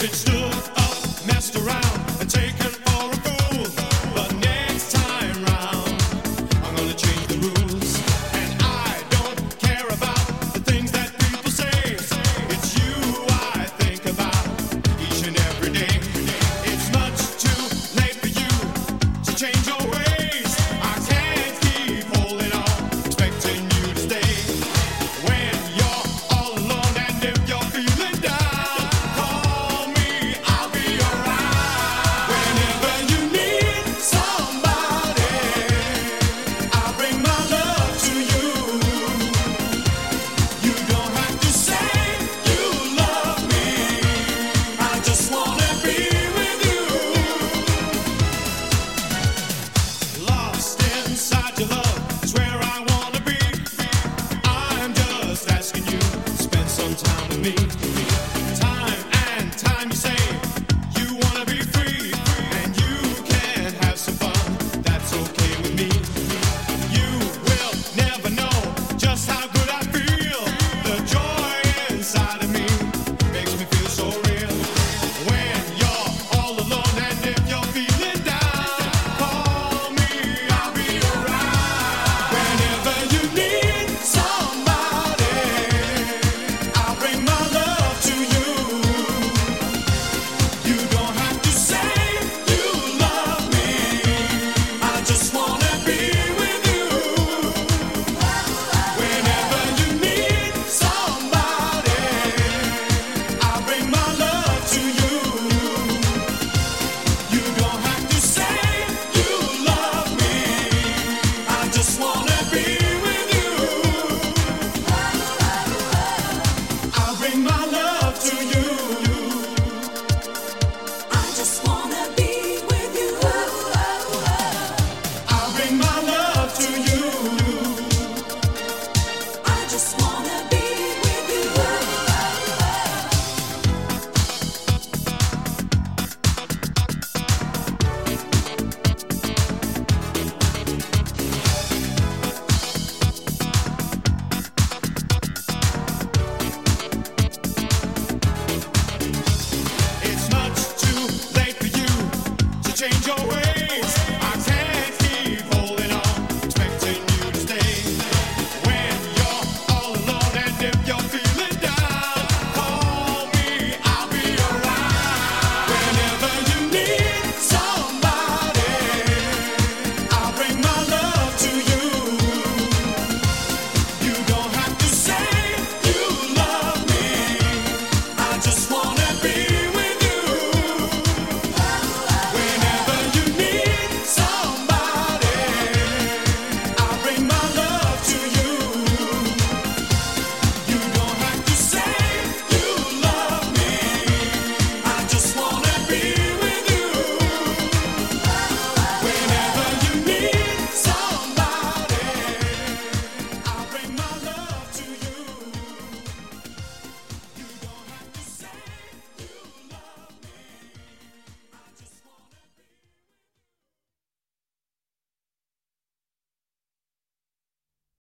been stood up, messed around, and taken for a fool. But next time round, I'm gonna change the rules. And I don't care about the things that people say. It's you I think about each and every day. It's much too late for you to change your ways. I can't keep holding on, expecting you to stay. When you're all alone and if you're feeling down, call me, I'll be around. Whenever you need somebody, I'll bring my love to you. You don't have to say you love me, I just wanna be with you. Lost inside your love is where I wanna be. I'm just asking you to spend some time with me.